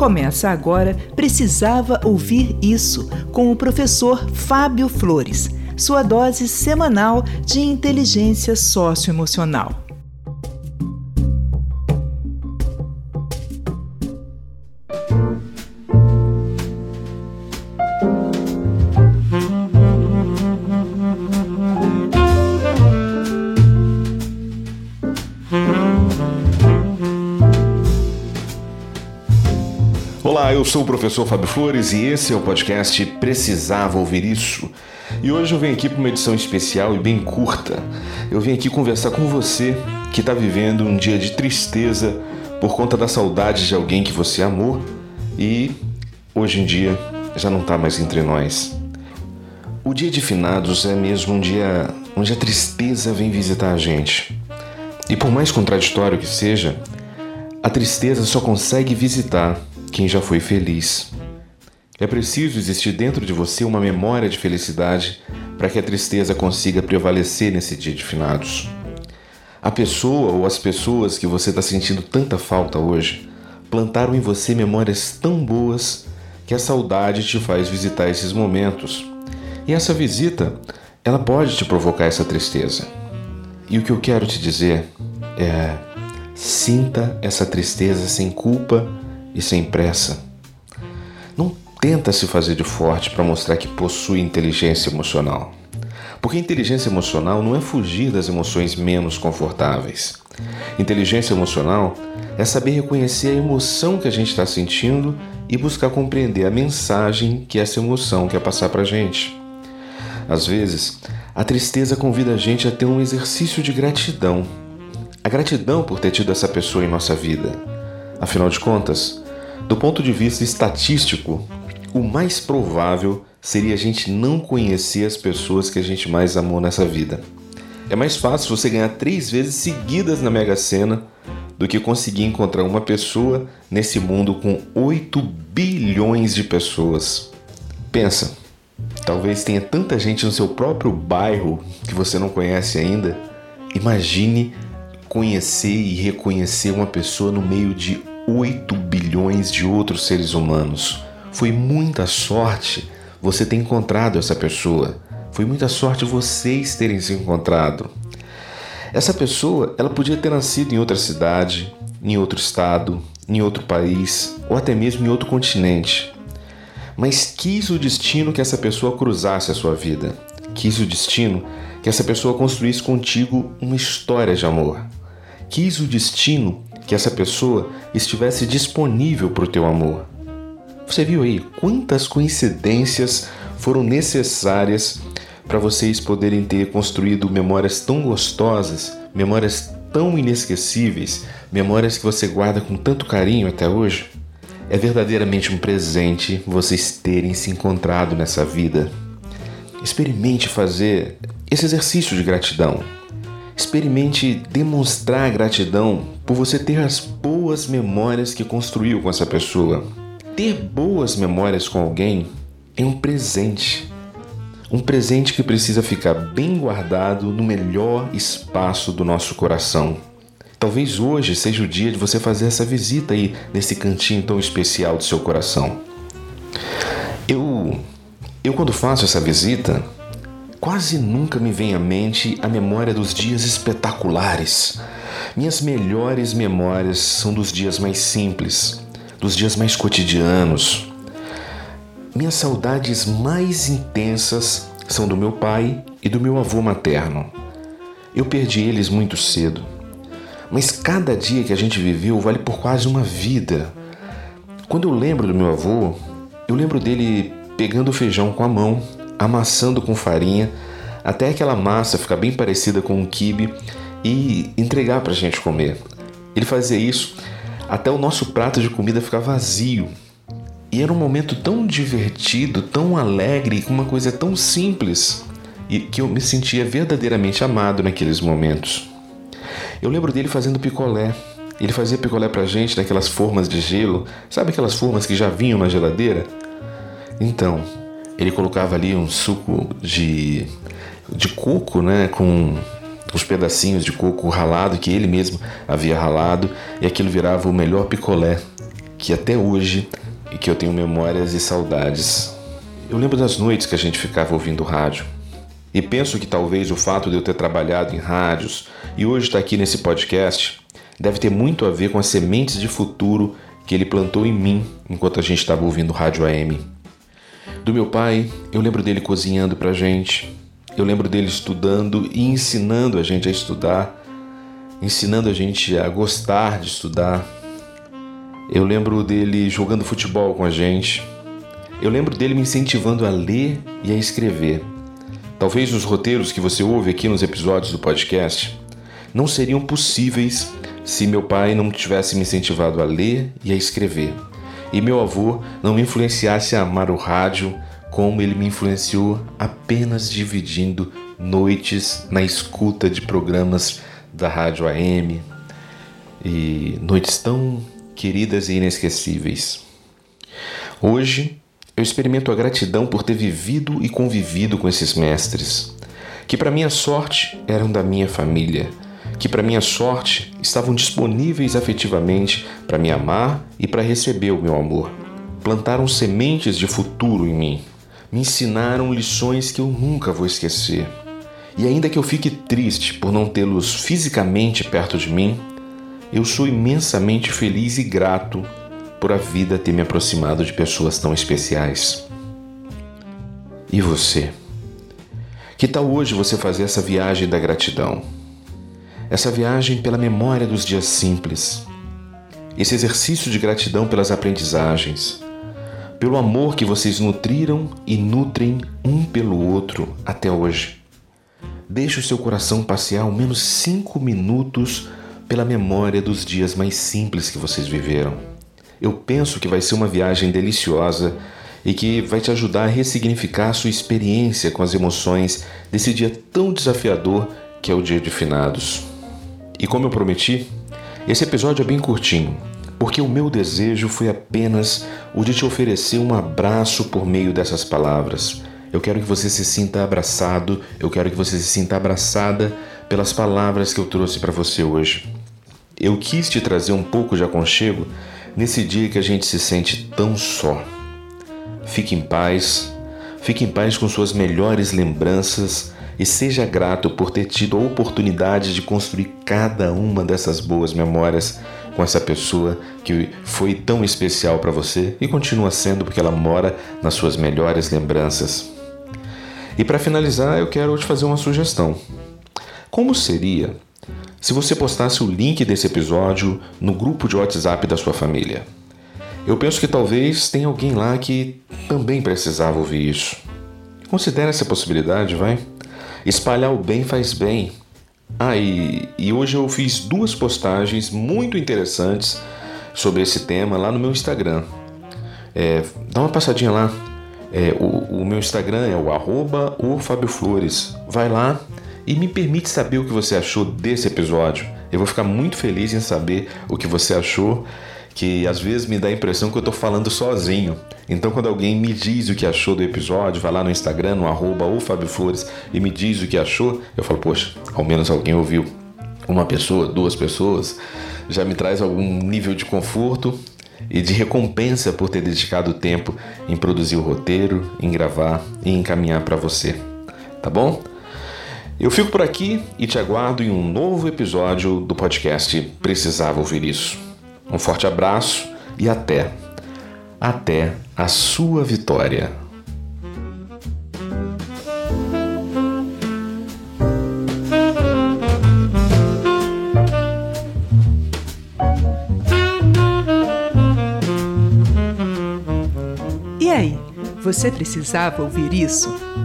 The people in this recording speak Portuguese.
Começa agora Precisava Ouvir Isso, com o professor Fábio Flores, sua dose semanal de inteligência socioemocional. Olá, eu sou o professor Fábio Flores e esse é o podcast Precisava Ouvir Isso. E hoje eu venho aqui para uma edição especial e bem curta. Eu venho aqui conversar com você que está vivendo um dia de tristeza por conta da saudade de alguém que você amou e hoje em dia já não está mais entre nós. O dia de finados é mesmo um dia onde a tristeza vem visitar a gente. E por mais contraditório que seja, a tristeza só consegue visitar quem já foi feliz. É preciso existir dentro de você uma memória de felicidade para que a tristeza consiga prevalecer nesse dia de finados. A pessoa ou as pessoas que você está sentindo tanta falta hoje plantaram em você memórias tão boas que a saudade te faz visitar esses momentos. E essa visita, ela pode te provocar essa tristeza. E o que eu quero te dizer é: sinta essa tristeza sem culpa e sem pressa. Não tenta se fazer de forte para mostrar que possui inteligência emocional. Porque inteligência emocional não é fugir das emoções menos confortáveis. Inteligência emocional é saber reconhecer a emoção que a gente está sentindo e buscar compreender a mensagem que essa emoção quer passar para a gente. Às vezes, a tristeza convida a gente a ter um exercício de gratidão. A gratidão por ter tido essa pessoa em nossa vida. Afinal de contas, do ponto de vista estatístico, o mais provável seria a gente não conhecer as pessoas que a gente mais amou nessa vida. É mais fácil você ganhar 3 vezes seguidas na Mega Sena do que conseguir encontrar uma pessoa nesse mundo com 8 bilhões de pessoas. Pensa, talvez tenha tanta gente no seu próprio bairro que você não conhece ainda. Imagine conhecer e reconhecer uma pessoa no meio de 8 bilhões de outros seres humanos. Foi muita sorte você ter encontrado essa pessoa. Foi muita sorte vocês terem se encontrado. Essa pessoa, ela podia ter nascido em outra cidade, em outro estado, em outro país ou até mesmo em outro continente. Mas quis o destino que essa pessoa cruzasse a sua vida. Quis o destino que essa pessoa construísse contigo uma história de amor. Quis o destino que essa pessoa estivesse disponível para o teu amor. Você viu aí quantas coincidências foram necessárias para vocês poderem ter construído memórias tão gostosas, memórias tão inesquecíveis, memórias que você guarda com tanto carinho até hoje? É verdadeiramente um presente vocês terem se encontrado nessa vida. Experimente fazer esse exercício de gratidão. Experimente demonstrar gratidão por você ter as boas memórias que construiu com essa pessoa. Ter boas memórias com alguém é um presente. Um presente que precisa ficar bem guardado no melhor espaço do nosso coração. Talvez hoje seja o dia de você fazer essa visita aí nesse cantinho tão especial do seu coração. Eu quando faço essa visita, quase nunca me vem à mente a memória dos dias espetaculares. Minhas melhores memórias são dos dias mais simples, dos dias mais cotidianos. Minhas saudades mais intensas são do meu pai e do meu avô materno. Eu perdi eles muito cedo, mas cada dia que a gente viveu vale por quase uma vida. Quando eu lembro do meu avô, eu lembro dele pegando o feijão com a mão, amassando com farinha, até aquela massa ficar bem parecida com um quibe e entregar pra gente comer. Ele fazia isso até o nosso prato de comida ficar vazio. E era um momento tão divertido, tão alegre, uma coisa tão simples, e que eu me sentia verdadeiramente amado naqueles momentos. Eu lembro dele fazendo picolé. Ele fazia picolé pra gente naquelas formas de gelo, sabe aquelas formas que já vinham na geladeira? Então, ele colocava ali um suco de coco, né, com os pedacinhos de coco ralado que ele mesmo havia ralado, e aquilo virava o melhor picolé que até hoje e que eu tenho memórias e saudades. Eu lembro das noites que a gente ficava ouvindo rádio. E penso que talvez o fato de eu ter trabalhado em rádios e hoje estar aqui nesse podcast deve ter muito a ver com as sementes de futuro que ele plantou em mim enquanto a gente estava ouvindo rádio AM. Do meu pai, eu lembro dele cozinhando pra gente. Eu lembro dele estudando e ensinando a gente a estudar, ensinando a gente a gostar de estudar. Eu lembro dele jogando futebol com a gente. Eu lembro dele me incentivando a ler e a escrever. Talvez os roteiros que você ouve aqui nos episódios do podcast não seriam possíveis se meu pai não tivesse me incentivado a ler e a escrever. E meu avô não me influenciasse a amar o rádio como ele me influenciou apenas dividindo noites na escuta de programas da rádio AM e noites tão queridas e inesquecíveis. Hoje, eu experimento a gratidão por ter vivido e convivido com esses mestres, que para minha sorte eram da minha família, que para minha sorte estavam disponíveis afetivamente para me amar e para receber o meu amor. Plantaram sementes de futuro em mim, me ensinaram lições que eu nunca vou esquecer. E ainda que eu fique triste por não tê-los fisicamente perto de mim, eu sou imensamente feliz e grato por a vida ter me aproximado de pessoas tão especiais. E você? Que tal hoje você fazer essa viagem da gratidão? Essa viagem pela memória dos dias simples. Esse exercício de gratidão pelas aprendizagens, pelo amor que vocês nutriram e nutrem um pelo outro até hoje. Deixe o seu coração passear ao menos 5 minutos pela memória dos dias mais simples que vocês viveram. Eu penso que vai ser uma viagem deliciosa e que vai te ajudar a ressignificar a sua experiência com as emoções desse dia tão desafiador que é o Dia de Finados. E como eu prometi, esse episódio é bem curtinho, porque o meu desejo foi apenas o de te oferecer um abraço por meio dessas palavras. Eu quero que você se sinta abraçado, eu quero que você se sinta abraçada pelas palavras que eu trouxe para você hoje. Eu quis te trazer um pouco de aconchego nesse dia que a gente se sente tão só. Fique em paz com suas melhores lembranças e seja grato por ter tido a oportunidade de construir cada uma dessas boas memórias com essa pessoa que foi tão especial para você e continua sendo porque ela mora nas suas melhores lembranças. E para finalizar, eu quero te fazer uma sugestão. Como seria se você postasse o link desse episódio no grupo de WhatsApp da sua família? Eu penso que talvez tenha alguém lá que também precisava ouvir isso. Considere essa possibilidade, vai? Espalhar o bem faz bem. E hoje eu fiz 2 postagens muito interessantes sobre esse tema lá no meu Instagram. Dá uma passadinha lá. O meu Instagram é o @FabioFlores. Vai lá e me permite saber o que você achou desse episódio. Eu vou ficar muito feliz em saber o que você achou, que às vezes me dá a impressão que eu estou falando sozinho. Então quando alguém me diz o que achou do episódio, vai lá no Instagram, no @FabioFlores e me diz o que achou, eu falo, poxa, ao menos alguém ouviu. Uma pessoa, 2 pessoas, já me traz algum nível de conforto e de recompensa por ter dedicado tempo em produzir o roteiro, em gravar e encaminhar para você. Tá bom? Eu fico por aqui e te aguardo em um novo episódio do podcast Precisava Ouvir Isso. Um forte abraço e até a sua vitória. E aí, você precisava ouvir isso?